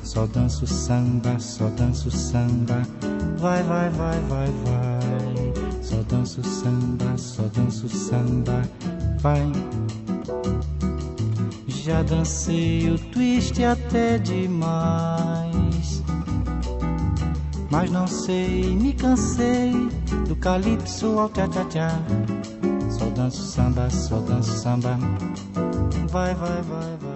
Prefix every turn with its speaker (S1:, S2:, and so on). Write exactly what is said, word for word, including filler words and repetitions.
S1: Só danço samba, só danço samba. Vai, vai, vai, vai, vai. Só danço samba, só danço samba. Vai. Já dancei o twist até demais, mas não sei, me cansei do calypso ao tchá-tchá-tchá. Só danço samba, só danço samba. Vai, vai, vai, vai.